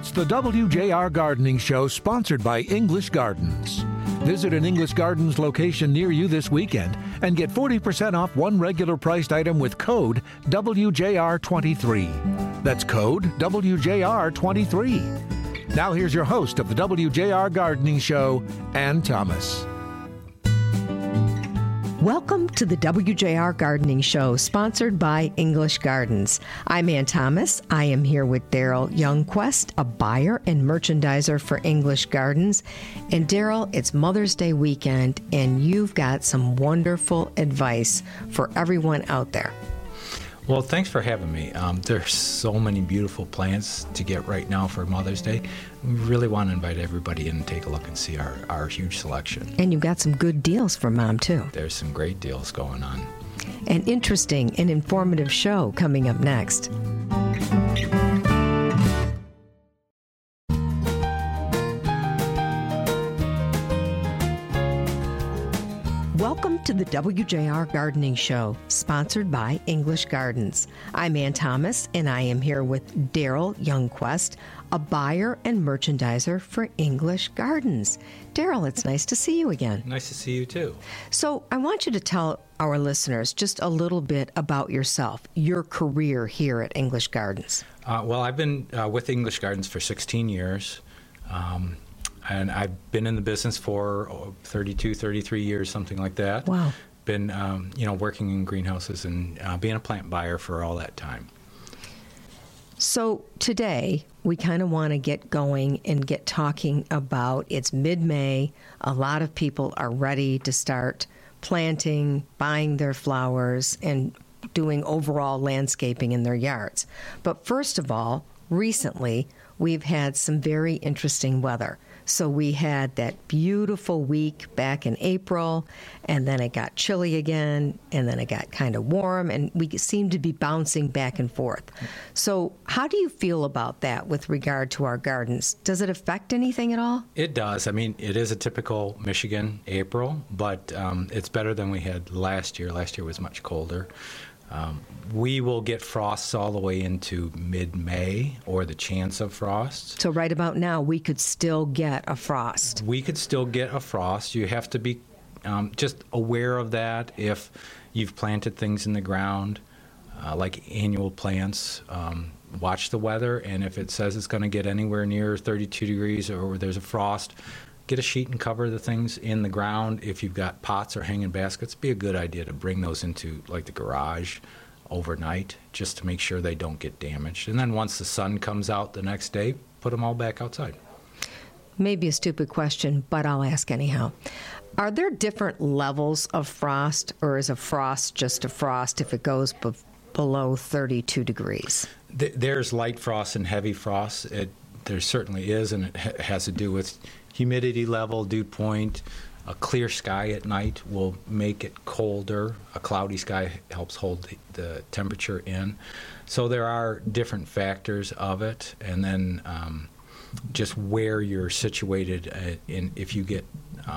It's the WJR Gardening Show, sponsored by English Gardens. Visit an English Gardens location near you this weekend and get 40% off one regular priced item with code WJR23. That's code WJR23. Now here's your host of the WJR Gardening Show, Ann Thomas. Welcome to the WJR Gardening Show, sponsored by English Gardens. I'm Ann Thomas. I am here with Daryl Youngquest, a buyer and merchandiser for English Gardens. And Daryl, it's Mother's Day weekend, and you've got some wonderful advice for everyone out there. Well, thanks for having me. There's so many beautiful plants to get right now for Mother's Day. We really want to invite everybody in and take a look and see our huge selection. And you've got some good deals for Mom, too. There's some great deals going on. An interesting and informative show coming up next. Welcome to the WJR Gardening Show, sponsored by English Gardens. I'm Ann Thomas, and I am here with Daryl Youngquest, a buyer and merchandiser for English Gardens. Daryl, it's nice to see you again. Nice to see you, too. So I want you to tell our listeners just a little bit about yourself, your career here at English Gardens. Well, I've been with English Gardens for 16 years. And I've been in the business for 32, 33 years, something like that. Wow. Been, working in greenhouses and being a plant buyer for all that time. So today, we kind of want to get going and get talking about, it's mid-May. A lot of people are ready to start planting, buying their flowers, and doing overall landscaping in their yards. But first of all, recently, we've had some very interesting weather. So we had that beautiful week back in April, and then it got chilly again, and then it got kind of warm, and we seem to be bouncing back and forth. So how do you feel about that with regard to our gardens? Does it affect anything at all? It does. I mean, it is a typical Michigan April, but it's better than we had last year. Last year was much colder. We will get frosts all the way into mid-May, or the chance of frost. So right about now, we could still get a frost. We could still get a frost. You have to be just aware of that if you've planted things in the ground, like annual plants. Watch the weather, and if it says it's going to get anywhere near 32 degrees or there's a frost, get a sheet and cover the things in the ground. If you've got pots or hanging baskets, it'd be a good idea to bring those into like the garage overnight just to make sure they don't get damaged. And then once the sun comes out the next day, put them all back outside. Maybe a stupid question, but I'll ask anyhow. Are there different levels of frost, or is a frost just a frost if it goes below 32 degrees? There's light frost and heavy frost. There certainly is, and it has to do with humidity level, dew point. A clear sky at night will make it colder. A cloudy sky helps hold the temperature in. So there are different factors of it. And then just where you're situated, if you get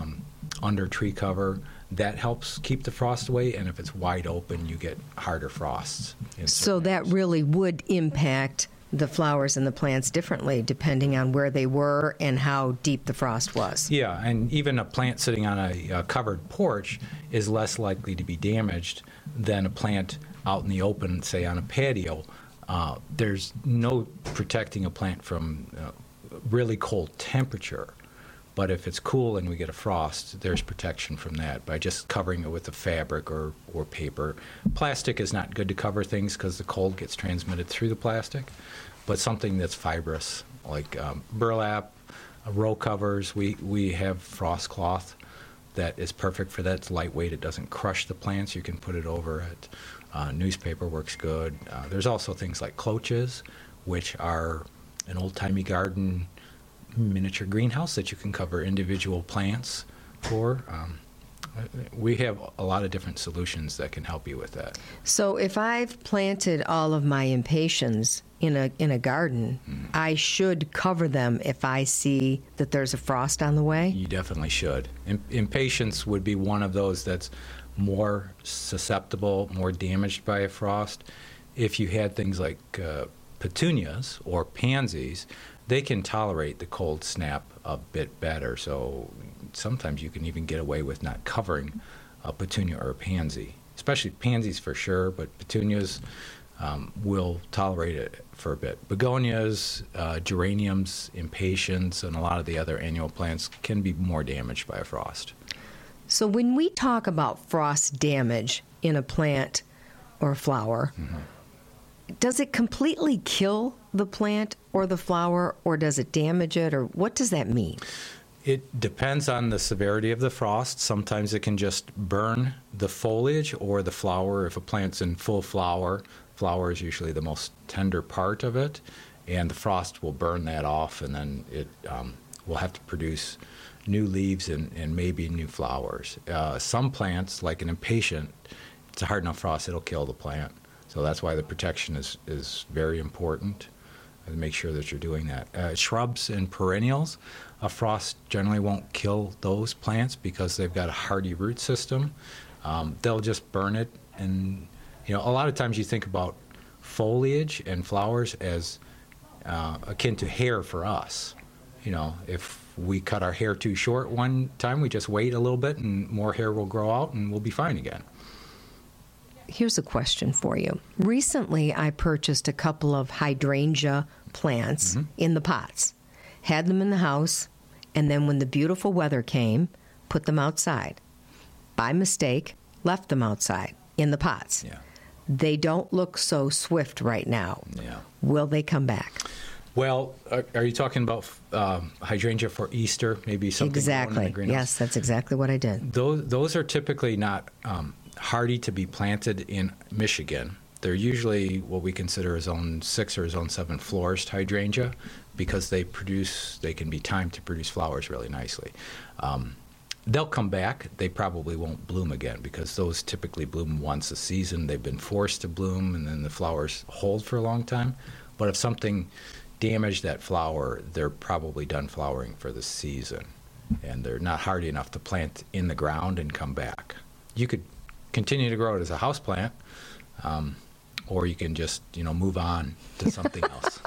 under tree cover, that helps keep the frost away. And if it's wide open, you get harder frosts. So that really would impact the flowers and the plants differently depending on where they were and how deep the frost was. Yeah, and even a plant sitting on a covered porch is less likely to be damaged than a plant out in the open, say on a patio. There's no protecting a plant from really cold temperature, but if it's cool and we get a frost, there's protection from that by just covering it with a fabric or paper. Plastic is not good to cover things because the cold gets transmitted through the plastic, but something that's fibrous like burlap, row covers. We have frost cloth that is perfect for that. It's lightweight. It doesn't crush the plants. You can put it over it. Newspaper works good. There's also things like cloches, which are an old-timey garden miniature greenhouse that you can cover individual plants for. We have a lot of different solutions that can help you with that. So if I've planted all of my impatiens in a garden, I should cover them if I see that there's a frost on the way? You definitely should. Impatiens would be one of those that's more susceptible, more damaged by a frost. If you had things like petunias or pansies, they can tolerate the cold snap a bit better. So sometimes you can even get away with not covering a petunia or a pansy, especially pansies for sure, but petunias will tolerate it for a bit. Begonias, geraniums, impatiens, and a lot of the other annual plants can be more damaged by a frost. So when we talk about frost damage in a plant or flower, does it completely kill the plant or the flower, or does it damage it, or what does that mean? It depends on the severity of the frost. Sometimes it can just burn the foliage or the flower. If a plant's in full flower, flower is usually the most tender part of it, and the frost will burn that off, and then it will have to produce new leaves and maybe new flowers. Some plants, like an impatient, it's a hard enough frost, it'll kill the plant. So that's why the protection is very important, to make sure that you're doing that. Shrubs and perennials, a frost generally won't kill those plants because they've got a hardy root system. They'll just burn it. And a lot of times you think about foliage and flowers as akin to hair for us. If we cut our hair too short one time, we just wait a little bit and more hair will grow out and we'll be fine again. Here's a question for you. Recently, I purchased a couple of hydrangea plants in the pots, had them in the house, and then when the beautiful weather came, put them outside. By mistake, left them outside in the pots. Yeah. They don't look so swift right now. Yeah. Will they come back? Well, are you talking about hydrangea for Easter? Maybe something growing in Exactly. the greenhouse? Yes, that's exactly what I did. Those are typically not hardy to be planted in Michigan. They're usually what we consider a zone 6 or zone 7 florist hydrangea because they can be timed to produce flowers really nicely. They'll come back. They probably won't bloom again because those typically bloom once a season. They've been forced to bloom, and then the flowers hold for a long time. But if something damaged that flower, they're probably done flowering for the season, and they're not hardy enough to plant in the ground and come back. You could continue to grow it as a house plant, or you can just move on to something else.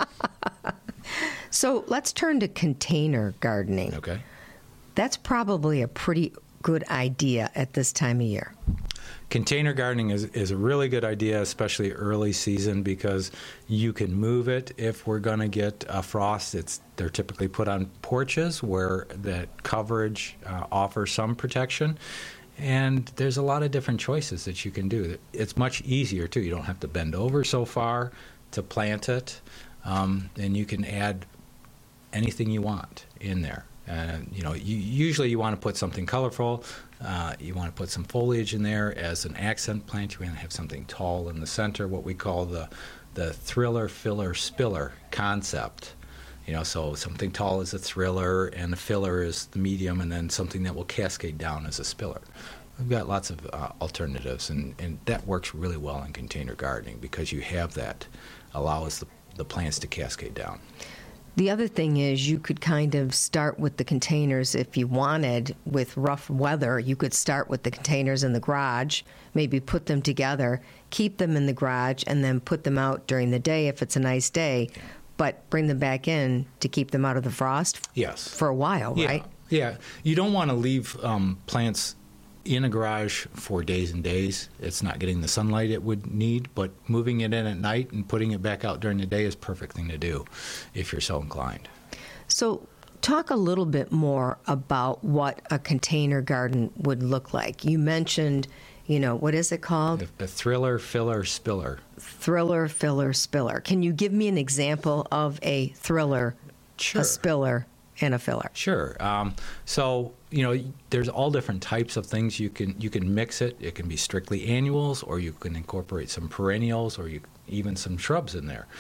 So let's turn to container gardening. Okay. That's probably a pretty good idea at this time of year. Container gardening is a really good idea, especially early season, because you can move it if we're going to get a frost. They're typically put on porches where that coverage offers some protection. And there's a lot of different choices that you can do. It's much easier, too. You don't have to bend over so far to plant it. And you can add anything you want in there. Usually you want to put something colorful. You want to put some foliage in there as an accent plant. You want to have something tall in the center, what we call the thriller, filler, spiller concept. So something tall is a thriller, and the filler is the medium, and then something that will cascade down as a spiller. We've got lots of alternatives, and that works really well in container gardening because you have that, allows the plants to cascade down. The other thing is you could kind of start with the containers if you wanted. With rough weather, you could start with the containers in the garage, maybe put them together, keep them in the garage, and then put them out during the day if it's a nice day, but bring them back in to keep them out of the frost for a while, right? Yeah. You don't want to leave plants in a garage for days and days. It's not getting the sunlight it would need, but moving it in at night and putting it back out during the day is a perfect thing to do if you're so inclined. So talk a little bit more about what a container garden would look like. You mentioned, what is it called? A thriller, filler, spiller. Thriller, filler, spiller. Can you give me an example of a thriller, Sure. a spiller, and a filler? Sure. So there's all different types of things you can mix it. It can be strictly annuals, or you can incorporate some perennials, or even some shrubs in there.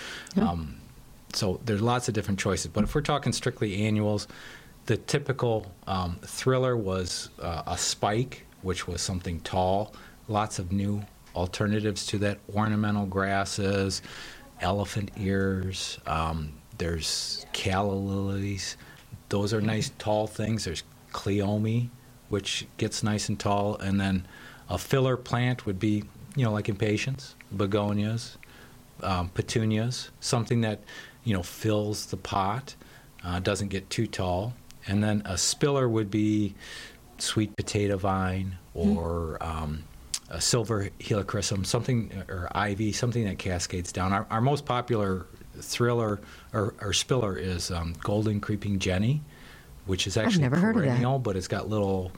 So there's lots of different choices. But if we're talking strictly annuals, the typical thriller was a spike, which was something tall. Lots of new alternatives to that: ornamental grasses, elephant ears. There's calla lilies. Those are nice tall things. There's cleome, which gets nice and tall. And then a filler plant would be, like impatiens, begonias, petunias, something that, fills the pot. doesn't get too tall. And then a spiller would be sweet potato vine or a silver helichrysum, something, or ivy, something that cascades down. Our most popular thriller or spiller is golden creeping jenny, which is actually I've never heard of that. perennial, but it's got little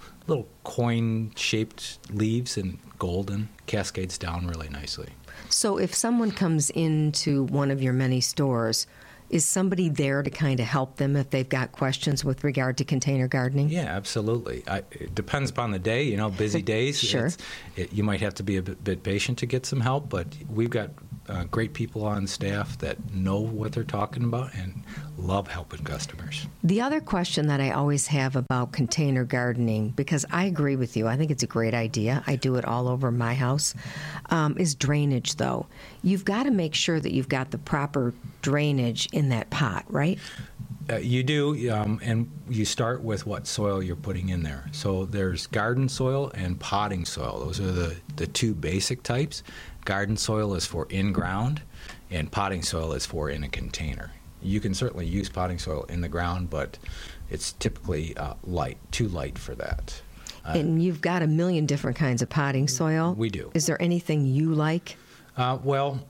coin-shaped leaves and golden, cascades down really nicely. So if someone comes into one of your many stores, is somebody there to kind of help them if they've got questions with regard to container gardening? Yeah, absolutely. It depends upon the day. Busy days. Sure. You might have to be a bit patient to get some help, but we've got great people on staff that know what they're talking about and love helping customers. The other question that I always have about container gardening, because I agree with you, I think it's a great idea. I do it all over my house, is drainage, though. You've got to make sure that you've got the proper drainage in that pot, right? You do, and you start with what soil you're putting in there. So there's garden soil and potting soil. Those are the two basic types. Garden soil is for in-ground, and potting soil is for in a container. You can certainly use potting soil in the ground, but it's typically too light for that. And you've got a million different kinds of potting soil. We do. Is there anything you like? Well,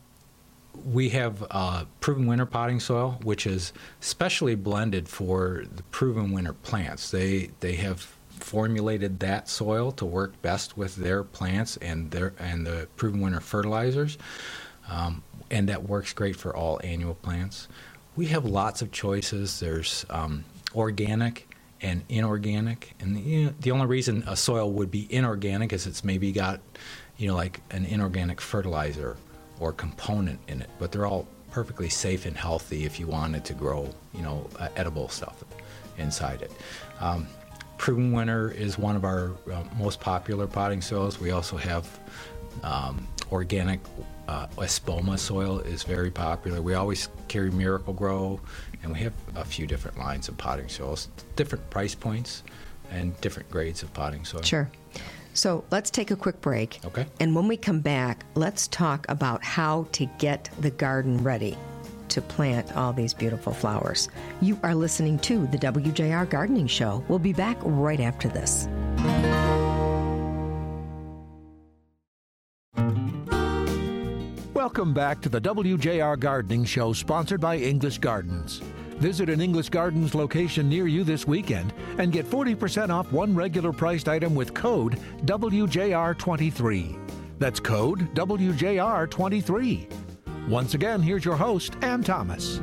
we have proven winter potting soil, which is specially blended for the proven winter plants. They have formulated that soil to work best with their plants and the proven winter fertilizers, and that works great for all annual plants. We have lots of choices. There's organic and inorganic, and the only reason a soil would be inorganic is it's maybe got like an inorganic fertilizer or component in it, but they're all perfectly safe and healthy if you wanted to grow edible stuff inside it. Proven Winter is one of our most popular potting soils. We also have organic Espoma soil is very popular. We always carry Miracle Grow, and we have a few different lines of potting soils, different price points and different grades of potting soil. Sure. So let's take a quick break. Okay. And when we come back, let's talk about how to get the garden ready to plant all these beautiful flowers. You are listening to the WJR Gardening Show. We'll be back right after this. Welcome back to the WJR Gardening Show, sponsored by English Gardens. Visit an English Gardens location near you this weekend and get 40% off one regular priced item with code WJR23. That's code WJR23. Once again, here's your host, Ann Thomas.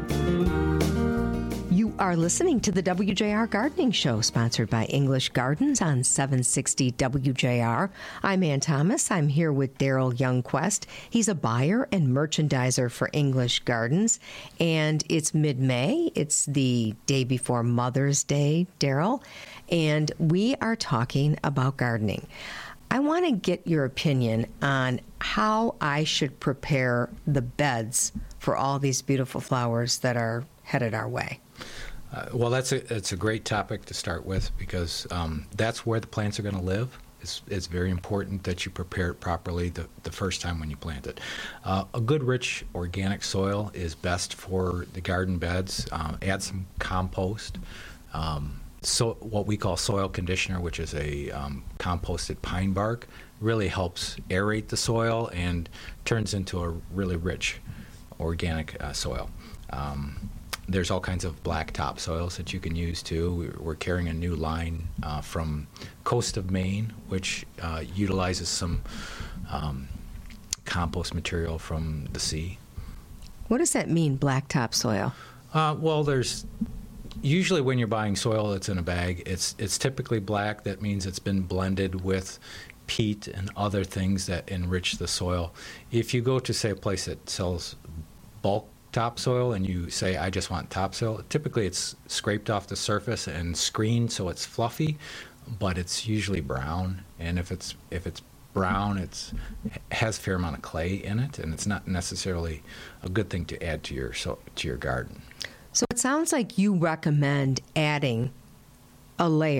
You are listening to the WJR Gardening Show, sponsored by English Gardens on 760 WJR. I'm Ann Thomas. I'm here with Daryl Youngquest. He's a buyer and merchandiser for English Gardens, and it's mid-May. It's the day before Mother's Day, Daryl, and we are talking about gardening. I want to get your opinion on how I should prepare the beds for all these beautiful flowers that are headed our way. Well, it's a great topic to start with because that's where the plants are going to live. It's very important that you prepare it properly the first time when you plant it. A good, rich, organic soil is best for the garden beds. Add some compost. So what we call soil conditioner, which is a composted pine bark, really helps aerate the soil and turns into a really rich organic soil. There's all kinds of black top soils that you can use too. We're carrying a new line from Coast of Maine, which utilizes some compost material from the sea. What does that mean, black top soil? Well, there's usually when you're buying soil that's in a bag, it's typically black. That means it's been blended with peat and other things that enrich the soil. If you go to, say, a place that sells bulk topsoil and you say, I just want topsoil, typically it's scraped off the surface and screened so it's fluffy, but it's usually brown. And if it's brown, it has a fair amount of clay in it, and it's not necessarily a good thing to add to your garden. So it sounds like you recommend adding a layer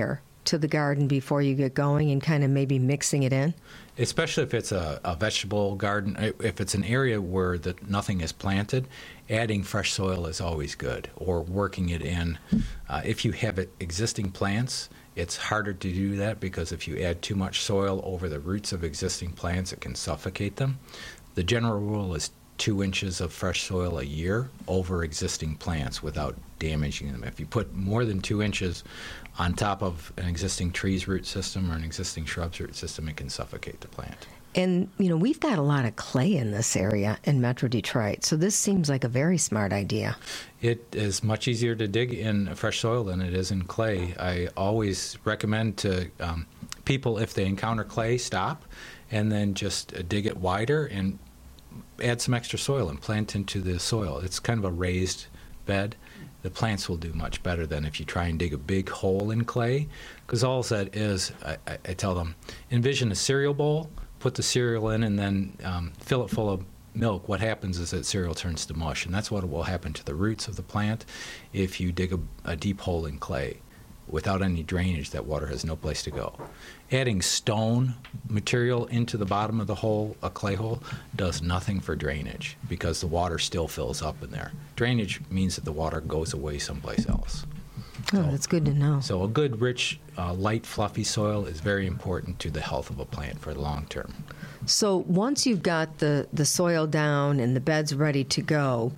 to the garden before you get going and kind of maybe mixing it in? Especially if it's a vegetable garden, if it's an area where nothing is planted, adding fresh soil is always good, or working it in. If you have existing plants, it's harder to do that because if you add too much soil over the roots of existing plants, it can suffocate them. The general rule is 2 inches of fresh soil a year over existing plants without damaging them. If you put more than 2 inches on top of an existing tree's root system or an existing shrub's root system, it can suffocate the plant. And, we've got a lot of clay in this area in Metro Detroit, so this seems like a very smart idea. It is much easier to dig in fresh soil than it is in clay. I always recommend to people, if they encounter clay, stop and then just dig it wider and add some extra soil and plant into the soil. It's kind of a raised bed. The plants will do much better than if you try and dig a big hole in clay, because all that is, I tell them, envision a cereal bowl, put the cereal in, and then fill it full of milk. What happens is that cereal turns to mush, and that's what will happen to the roots of the plant if you dig a deep hole in clay. Without any drainage, that water has no place to go. Adding stone material into the bottom of the hole, a clay hole, does nothing for drainage because the water still fills up in there. Drainage means that the water goes away someplace else. Oh, that's good to know. So a good, rich, light, fluffy soil is very important to the health of a plant for the long term. So once you've got the soil down and the bed's ready to go,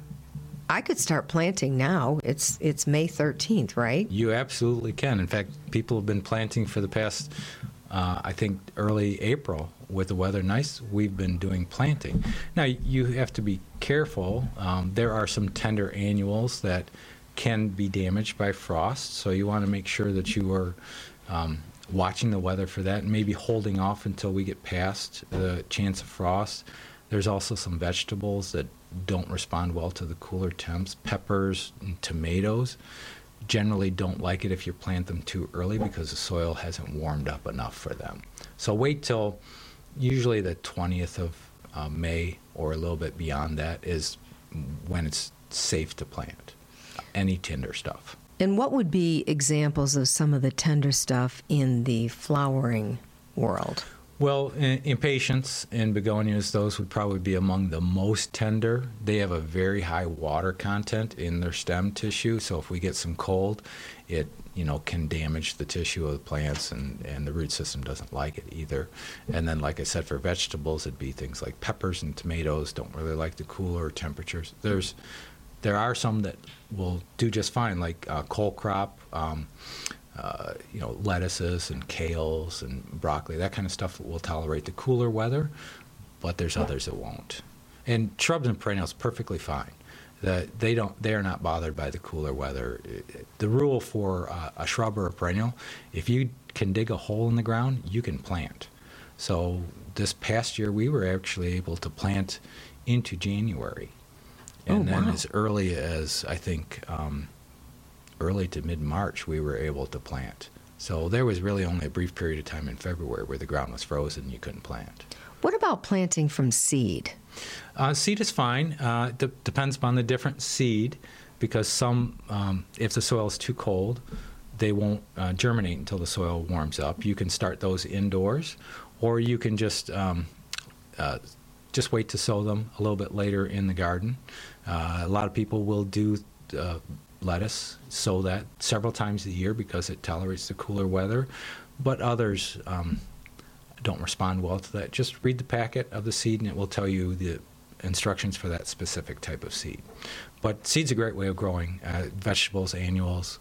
I could start planting now. It's May 13th, right? You absolutely can. In fact, people have been planting for the past, I think, early April. With the weather nice, we've been doing planting. Now, you have to be careful. There are some tender annuals that can be damaged by frost, so you want to make sure that you are watching the weather for that and maybe holding off until we get past the chance of frost. There's also some vegetables that don't respond well to the cooler temps. Peppers and tomatoes generally don't like it if you plant them too early because the soil hasn't warmed up enough for them. So wait till usually the 20th of May or a little bit beyond that is when it's safe to plant any tender stuff. And what would be examples of some of the tender stuff in the flowering world? Well, impatiens and begonias, those would probably be among the most tender. They have a very high water content in their stem tissue, so if we get some cold, it can damage the tissue of the plants, and the root system doesn't like it either. And then, like I said, for vegetables, it'd be things like peppers and tomatoes don't really like the cooler temperatures. There are some that will do just fine, like cole crop, lettuces and kales and broccoli, that kind of stuff will tolerate the cooler weather, but there's others that won't. And shrubs and perennials perfectly fine. They are not bothered by the cooler weather. The rule for a shrub or a perennial, if you can dig a hole in the ground, you can plant. So this past year we were actually able to plant into January. And then as early as, I think, early to mid-March, we were able to plant. So there was really only a brief period of time in February where the ground was frozen and you couldn't plant. What about planting from seed? Seed is fine. Depends upon the different seed, because some, if the soil is too cold, they won't germinate until the soil warms up. You can start those indoors, or you can just wait to sow them a little bit later in the garden. A lot of people will do lettuce, sow that several times a year because it tolerates the cooler weather, but others don't respond well to that. Just read the packet of the seed and it will tell you the instructions for that specific type of seed. But seed's a great way of growing. Vegetables, annuals,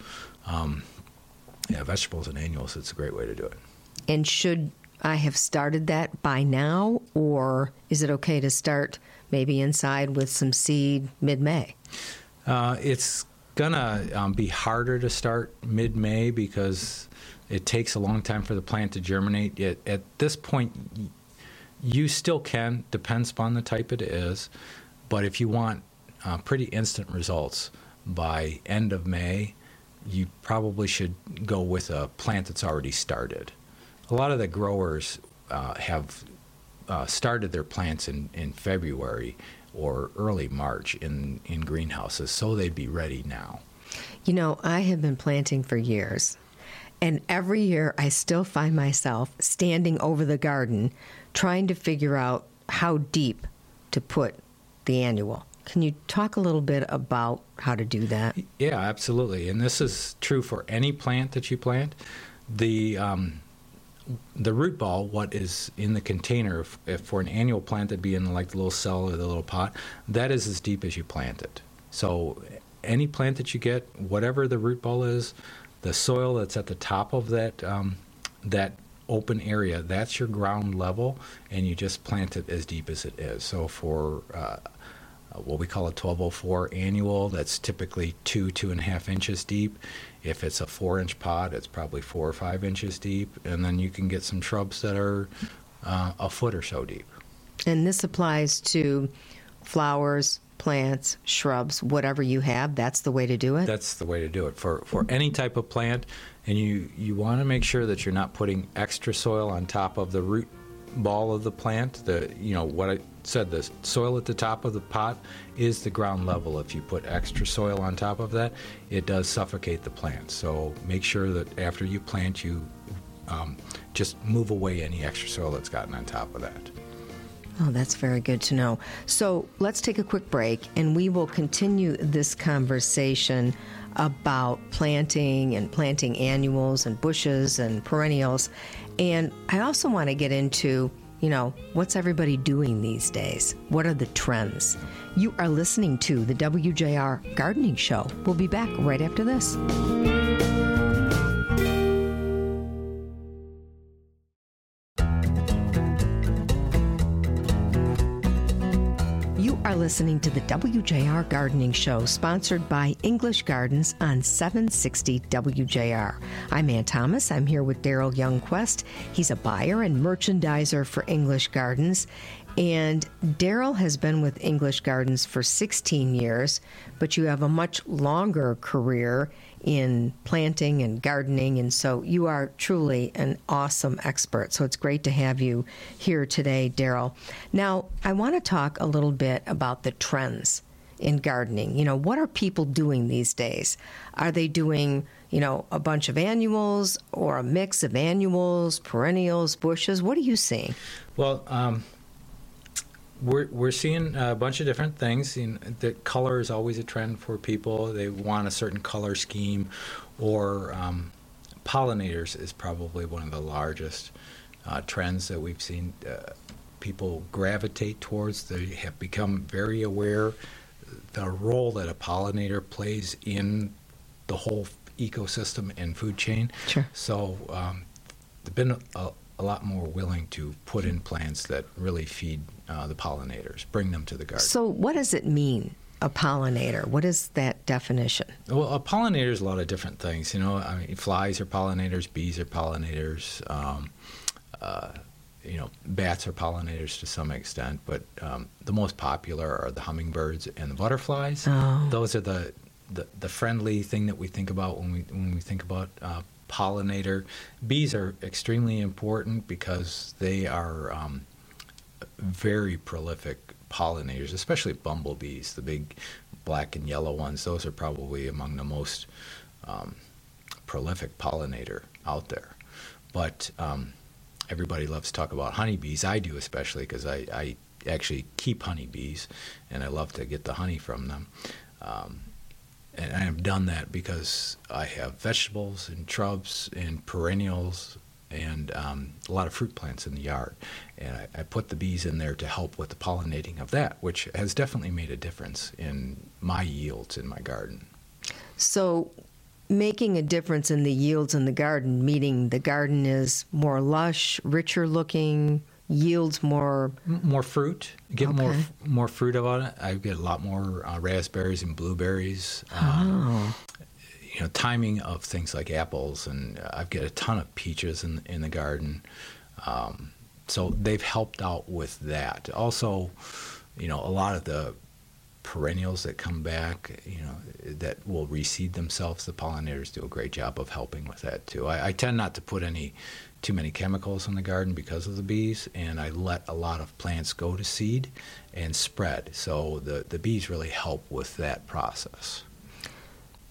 vegetables and annuals, it's a great way to do it. And should I have started that by now, or is it okay to start maybe inside with some seed mid-May? It's gonna be harder to start mid-May because it takes a long time for the plant to germinate. At this point, you still can, depends upon the type it is, but if you want pretty instant results by end of May, you probably should go with a plant that's already started. A lot of the growers have started their plants in February or early March in greenhouses, so they'd be ready now. I have been planting for years, And every year I still find myself standing over the garden trying to figure out how deep to put the annual. Can you talk a little bit about how to do that? Yeah, absolutely. And this is true for any plant that you plant. The root ball, what is in the container, if for an annual plant, that'd be in like the little cell or the little pot, that is as deep as you plant it. So any plant that you get, whatever the root ball is, the soil that's at the top of that that open area, that's your ground level, and you just plant it as deep as it is. So for what we call a 1204 annual, that's typically 2.5 inches deep. If it's a 4-inch pot, it's probably 4 or 5 inches deep, and then you can get some shrubs that are a foot or so deep. And this applies to flowers, plants, shrubs, whatever you have. That's the way to do it? That's the way to do it. For any type of plant, and you want to make sure that you're not putting extra soil on top of the root ball of the plant. What I said, the soil at the top of the pot is the ground level. If you put extra soil on top of that, it does suffocate the plant. So make sure that after you plant, you just move away any extra soil that's gotten on top of that. Oh, that's very good to know. So let's take a quick break, and we will continue this conversation about planting and planting annuals and bushes and perennials. And I also want to get into, what's everybody doing these days? What are the trends? You are listening to the WJR Gardening Show. We'll be back right after this. You are listening to the WJR Gardening Show, sponsored by English Gardens on 760 WJR. I'm Ann Thomas. I'm here with Daryl Youngquest. He's a buyer and merchandiser for English Gardens. And Daryl has been with English Gardens for 16 years, but you have a much longer career in planting and gardening, and so you are truly an awesome expert. So it's great to have you here today, Daryl. Now, I want to talk a little bit about the trends in gardening. What are people doing these days? Are they doing, a bunch of annuals or a mix of annuals, perennials, bushes? What are you seeing? Well, We're seeing a bunch of different things. The color is always a trend for people. They want a certain color scheme, or pollinators is probably one of the largest trends that we've seen people gravitate towards. They have become very aware the role that a pollinator plays in the whole ecosystem and food chain. Sure. So they've been a lot more willing to put in plants that really feed the pollinators, bring them to the garden. So what does it mean, a pollinator? What is that definition? Well, a pollinator is a lot of different things. Flies are pollinators, bees are pollinators, bats are pollinators to some extent, but the most popular are the hummingbirds and the butterflies. Oh. Those are the friendly thing that we think about when we think about pollinator. Bees are extremely important because they are very prolific pollinators, especially bumblebees, the big black and yellow ones. Those are probably among the most prolific pollinator out there. But everybody loves to talk about honeybees. I do, especially because I actually keep honeybees, and I love to get the honey from them. And I have done that because I have vegetables and shrubs and perennials and a lot of fruit plants in the yard. And I put the bees in there to help with the pollinating of that, which has definitely made a difference in my yields in my garden. So making a difference in the yields in the garden, meaning the garden is more lush, richer looking, yields more fruit. Get more fruit about it. I get a lot more raspberries and blueberries. Timing of things like apples, and I get a ton of peaches in the garden. So they've helped out with that. Also, a lot of the perennials that come back, that will reseed themselves, the pollinators do a great job of helping with that too. I tend not to put too many chemicals in the garden because of the bees, and I let a lot of plants go to seed and spread. So the bees really help with that process.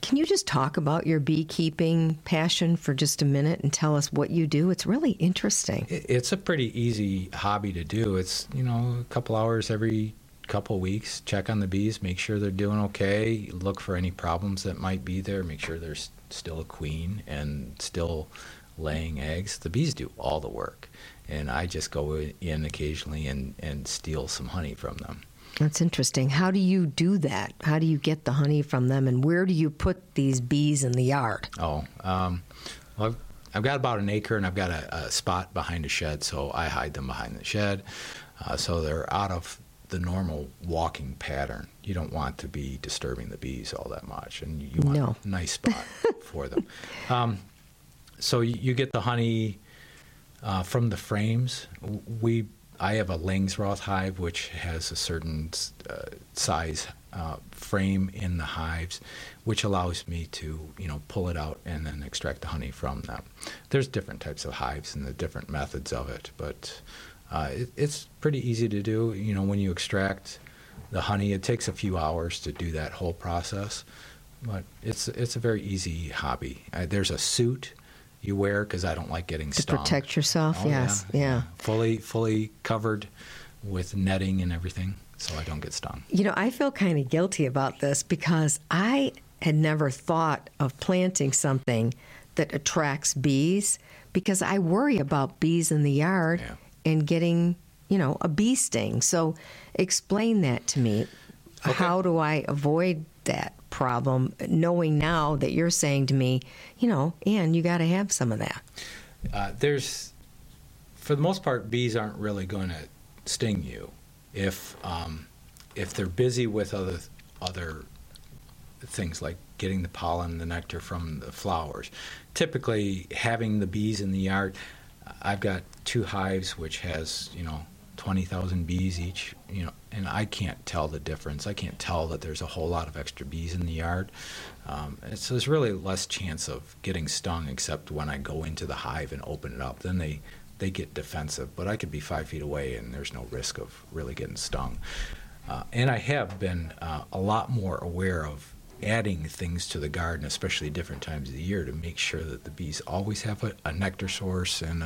Can you just talk about your beekeeping passion for just a minute and tell us what you do? It's really interesting. It's a pretty easy hobby to do. It's, a couple hours every couple weeks, check on the bees, make sure they're doing okay, look for any problems that might be there, make sure there's still a queen and still laying eggs. The bees do all the work, and I just go in occasionally and steal some honey from them. That's interesting. How do you do that? How do you get the honey from them, and where do you put these bees in the yard? Well, I've got about an acre, and I've got a spot behind a shed, so I hide them behind the shed, so they're out of the normal walking pattern. You don't want to be disturbing the bees all that much, and you want a nice spot for them. So you get the honey from the frames. I have a Langsroth hive, which has a certain size frame in the hives, which allows me to, pull it out and then extract the honey from them. There's different types of hives and the different methods of it, but it's pretty easy to do. When you extract the honey, it takes a few hours to do that whole process, but it's a very easy hobby. There's a suit you wear because I don't like getting stung. To protect yourself, oh, yes. Yeah. Fully covered with netting and everything so I don't get stung. I feel kind of guilty about this because I had never thought of planting something that attracts bees because I worry about bees in the yard and getting, a bee sting. So explain that to me. Okay. How do I avoid that problem, knowing now that you're saying to me, Ann, you got to have some of that? For the most part, bees aren't really going to sting you if they're busy with other things like getting the pollen, the nectar from the flowers. Typically, having the bees in the yard, I've got 2 hives which has 20,000 bees each, and I can't tell the difference. I can't tell that there's a whole lot of extra bees in the yard. So there's really less chance of getting stung except when I go into the hive and open it up. Then they get defensive, but I could be 5 feet away and there's no risk of really getting stung. And I have been a lot more aware of adding things to the garden, especially different times of the year, to make sure that the bees always have a nectar source and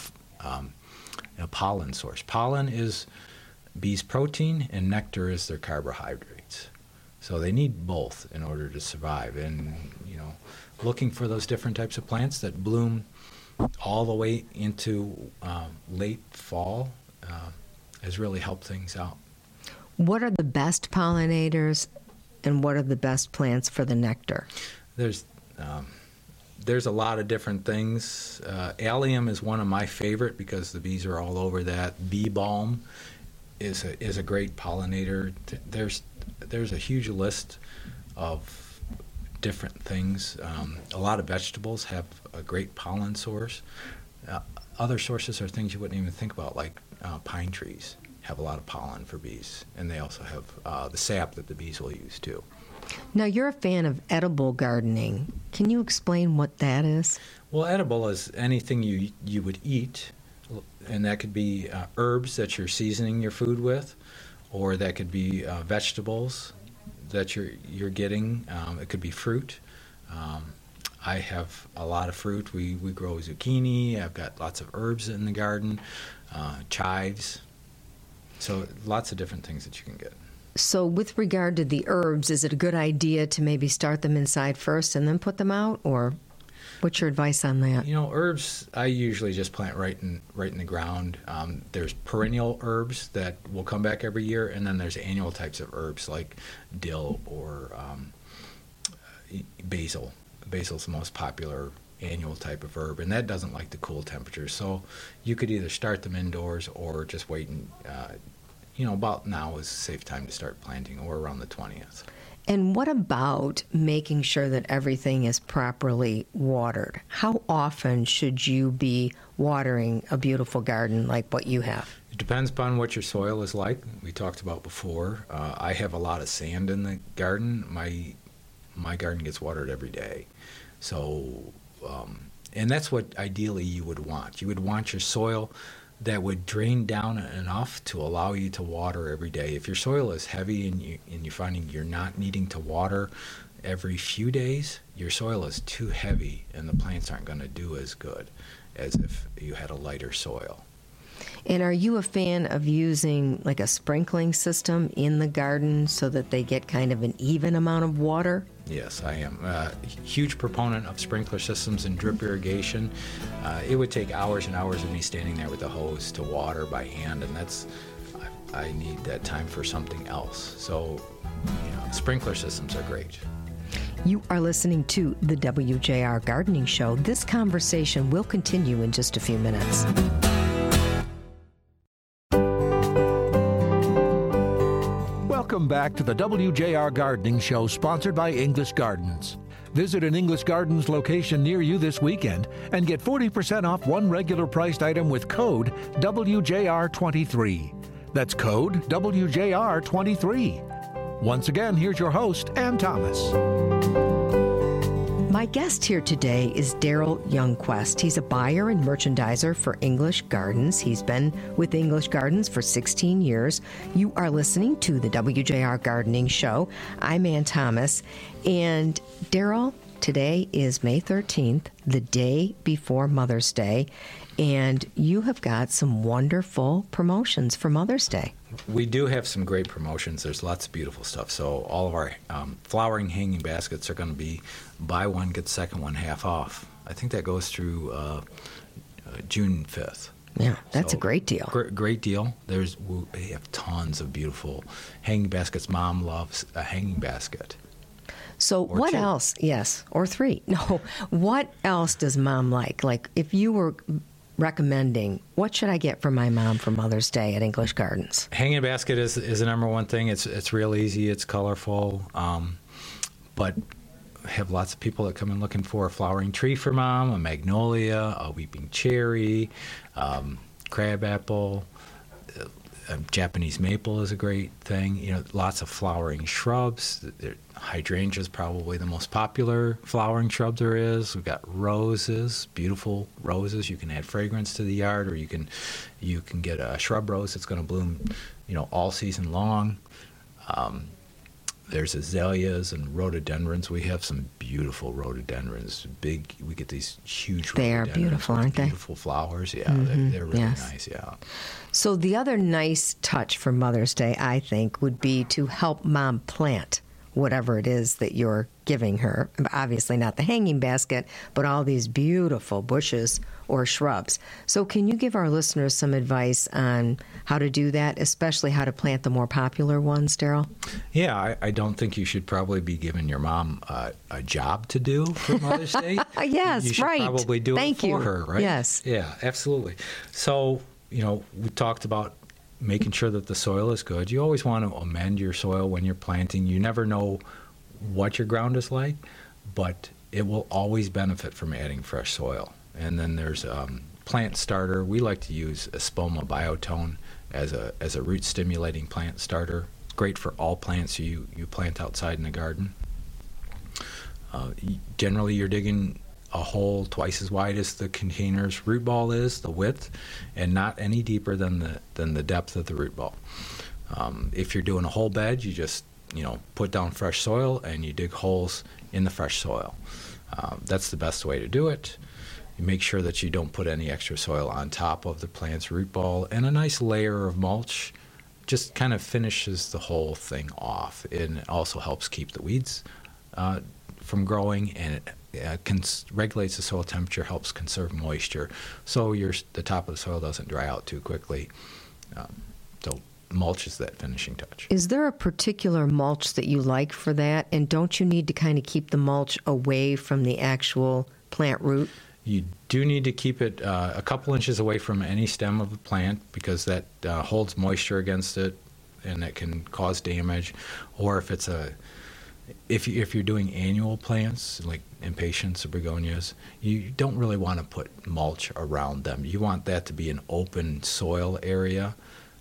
a pollen source. Pollen is bees' protein, and nectar is their carbohydrates. So they need both in order to survive. And looking for those different types of plants that bloom all the way into late fall has really helped things out. What are the best pollinators, and what are the best plants for the nectar? There's a lot of different things. Allium is one of my favorite because the bees are all over that. Bee balm is a great pollinator. There's a huge list of different things. A lot of vegetables have a great pollen source. Other sources are things you wouldn't even think about, like pine trees have a lot of pollen for bees, and they also have the sap that the bees will use too. Now, you're a fan of edible gardening. Can you explain what that is? Well, edible is anything you would eat, and that could be herbs that you're seasoning your food with, or that could be vegetables that you're getting. It could be fruit. I have a lot of fruit. We grow zucchini. I've got lots of herbs in the garden, chives. So lots of different things that you can get. So with regard to the herbs, is it a good idea to maybe start them inside first and then put them out? Or what's your advice on that? Herbs, I usually just plant right in the ground. There's perennial herbs that will come back every year, and then there's annual types of herbs like dill or basil. Basil's the most popular annual type of herb, and that doesn't like the cool temperatures. So you could either start them indoors or just wait and about now is a safe time to start planting, or around the 20th. And what about making sure that everything is properly watered? How often should you be watering a beautiful garden like what you have? It depends upon what your soil is like. We talked about before. I have a lot of sand in the garden. My garden gets watered every day. So, and that's what ideally you would want. You would want your soil that would drain down enough to allow you to water every day. If your soil is heavy and you're finding you're not needing to water every few days, your soil is too heavy and the plants aren't going to do as good as if you had a lighter soil. And are you a fan of using like a sprinkling system in the garden so that they get kind of an even amount of water? Yes, I am a huge proponent of sprinkler systems and drip irrigation. It would take hours and hours of me standing there with the hose to water by hand, and I need that time for something else. So, sprinkler systems are great. You are listening to the WJR Gardening Show. This conversation will continue in just a few minutes. Welcome back to the WJR Gardening Show, sponsored by English Gardens. Visit an English Gardens location near you this weekend and get 40% off one regular priced item with code WJR23. That's code WJR23. Once again, here's your host, Ann Thomas. My guest here today is Daryl Youngquest. He's a buyer and merchandiser for English Gardens. He's been with English Gardens for 16 years. You are listening to the WJR Gardening Show. I'm Ann Thomas. And Daryl, today is May 13th, the day before Mother's Day. And you have got some wonderful promotions for Mother's Day. We do have some great promotions. There's lots of beautiful stuff. So all of our flowering hanging baskets are going to be buy one, get the second one half off. I think that goes through June 5th. Yeah, that's a great deal. Great deal. We have tons of beautiful hanging baskets. Mom loves a hanging basket. So Or what two. else? Yes, or three. No, what else does Mom like? Like, if you were recommending, what should I get for my mom for Mother's Day at English Gardens? Hanging basket is the number one thing. It's real easy. It's colorful, but have lots of people that come in looking for a flowering tree for Mom, a magnolia, a weeping cherry, crabapple. Japanese maple is a great thing. Lots of flowering shrubs. Hydrangea is probably the most popular flowering shrub there is. We've got roses, beautiful roses. You can add fragrance to the yard, or you can get a shrub rose that's going to bloom, all season long. There's azaleas and rhododendrons. We have some beautiful rhododendrons. We get these huge They are rhododendrons beautiful, with aren't they? beautiful flowers. Yeah, they're really yes. nice. Yeah. So the other nice touch for Mother's Day, I think, would be to help Mom plant whatever it is that you're giving her. Obviously not the hanging basket, but all these beautiful bushes or shrubs. So can you give our listeners some advice on how to do that, especially how to plant the more popular ones, Daryl? Yeah, I don't think you should probably be giving your mom a job to do for Mother's Day. Yes, you should right. probably do Thank it for you. her, right? Yes. Yeah, absolutely. So, we talked about making sure that the soil is good. You always want to amend your soil when you're planting. You never know what your ground is like, but it will always benefit from adding fresh soil. And then there's plant starter. We like to use Espoma Biotone as a root stimulating plant starter. Great for all plants you plant outside in the garden. Generally, you're digging a hole twice as wide as the container's root ball is, the width, and not any deeper than the depth of the root ball. If you're doing a whole bed, you just put down fresh soil and you dig holes in the fresh soil. That's the best way to do it. You make sure that you don't put any extra soil on top of the plant's root ball, and a nice layer of mulch just kind of finishes the whole thing off. And it also helps keep the weeds from growing, and it regulates the soil temperature, helps conserve moisture, so the top of the soil doesn't dry out too quickly. So mulch is that finishing touch. Is there a particular mulch that you like for that? And don't you need to kind of keep the mulch away from the actual plant root? You do need to keep it a couple inches away from any stem of the plant, because that holds moisture against it, and that can cause damage. Or if you're doing annual plants like impatiens or begonias, you don't really want to put mulch around them. You want that to be an open soil area,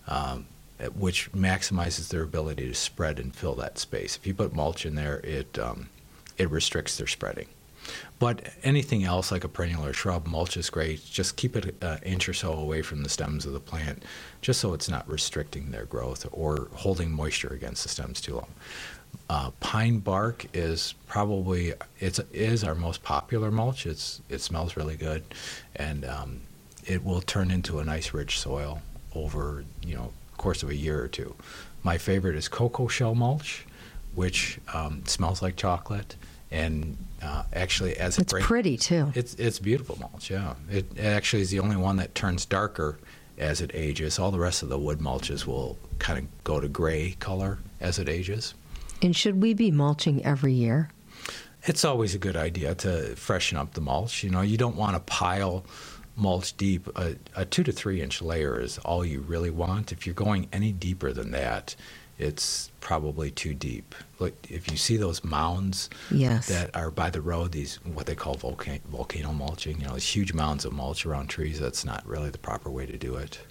which maximizes their ability to spread and fill that space. If you put mulch in there, it restricts their spreading. But anything else like a perennial or shrub, mulch is great. Just keep it an inch or so away from the stems of the plant, just so it's not restricting their growth or holding moisture against the stems too long. Pine bark is probably is our most popular mulch. It smells really good, and it will turn into a nice rich soil over course of a year or two. My favorite is cocoa shell mulch, which smells like chocolate, and actually as it's pretty too. It's beautiful mulch. Yeah, it actually is the only one that turns darker as it ages. All the rest of the wood mulches will kind of go to gray color as it ages. And should we be mulching every year? It's always a good idea to freshen up the mulch. You don't want to pile mulch deep. A 2 to 3 inch layer is all you really want. If you're going any deeper than that, it's probably too deep. Like if you see those mounds that are by the road, these what they call volcano mulching, these huge mounds of mulch around trees, that's not really the proper way to do it.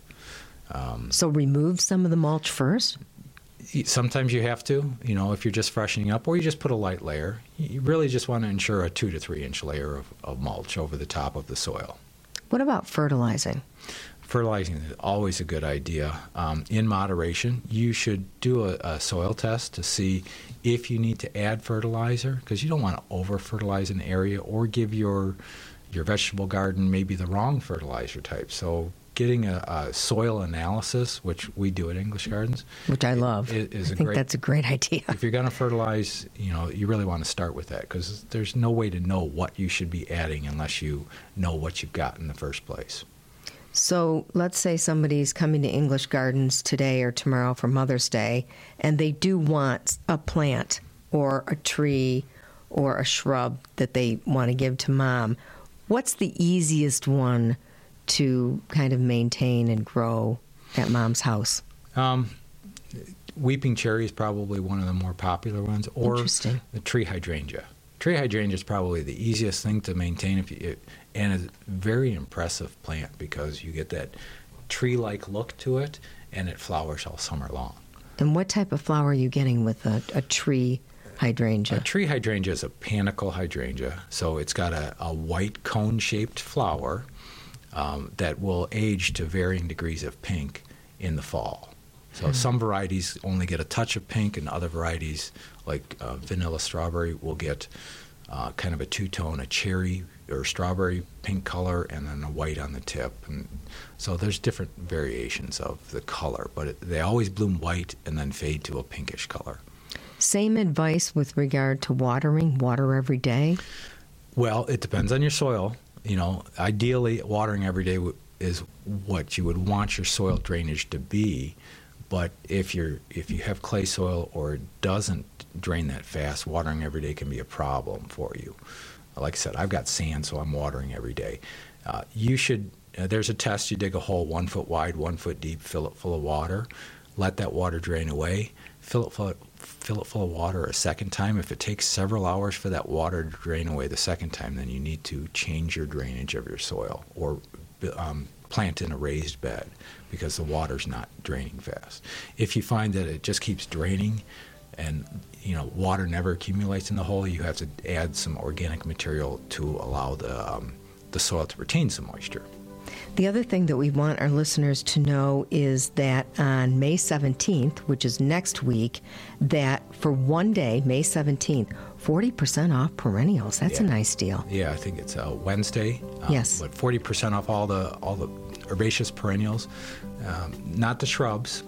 So remove some of the mulch first? Sometimes you have to, if you're just freshening up, or you just put a light layer. You really just want to ensure a 2 to 3 inch layer of mulch over the top of the soil. What about fertilizing? Fertilizing is always a good idea. In moderation, you should do a soil test to see if you need to add fertilizer, because you don't want to over-fertilize an area or give your vegetable garden maybe the wrong fertilizer type. So getting a soil analysis, which we do at English Gardens, which I love. I think that's a great idea. If you're going to fertilize, you really want to start with that, because there's no way to know what you should be adding unless you know what you've got in the first place. So let's say somebody's coming to English Gardens today or tomorrow for Mother's Day, and they do want a plant or a tree or a shrub that they want to give to Mom. What's the easiest one to kind of maintain and grow at Mom's house? Weeping cherry is probably one of the more popular ones, or the tree hydrangea. Tree hydrangea is probably the easiest thing to maintain, and it's a very impressive plant because you get that tree-like look to it, and it flowers all summer long. And what type of flower are you getting with a tree hydrangea? A tree hydrangea is a panicle hydrangea, so it's got a white cone-shaped flower that will age to varying degrees of pink in the fall. So some varieties only get a touch of pink, and other varieties, like vanilla strawberry, will get kind of a two-tone, a cherry or strawberry pink color, and then a white on the tip. And so there's different variations of the color, but they always bloom white and then fade to a pinkish color. Same advice with regard to watering? Water every day? Well, it depends on your soil. Ideally, watering every day is what you would want your soil drainage to be. But if you have clay soil or it doesn't drain that fast, watering every day can be a problem for you. Like I said, I've got sand, so I'm watering every day. You should. There's a test. You dig a hole 1 foot wide, 1 foot deep, fill it full of water, let that water drain away, fill it full of water a second time. If it takes several hours for that water to drain away the second time, then you need to change your drainage of your soil or plant in a raised bed, because the water's not draining fast. If you find that it just keeps draining and water never accumulates in the hole, you have to add some organic material to allow the soil to retain some moisture. The other thing that we want our listeners to know is that on May 17th, which is next week, that for one day, May 17th, 40% off perennials. That's a nice deal. Yeah, I think it's a Wednesday. Yes. But 40% off all the herbaceous perennials, not the shrubs.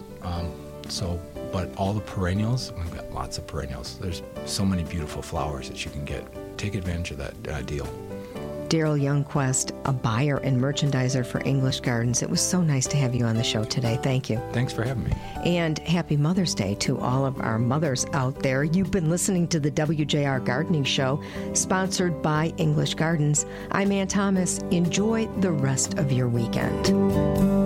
But all the perennials. We've got lots of perennials. There's so many beautiful flowers that you can get. Take advantage of that deal. Daryl Youngquest, a buyer and merchandiser for English Gardens. It was so nice to have you on the show today. Thank you. Thanks for having me. And happy Mother's Day to all of our mothers out there. You've been listening to the WJR Gardening Show, sponsored by English Gardens. I'm Ann Thomas. Enjoy the rest of your weekend.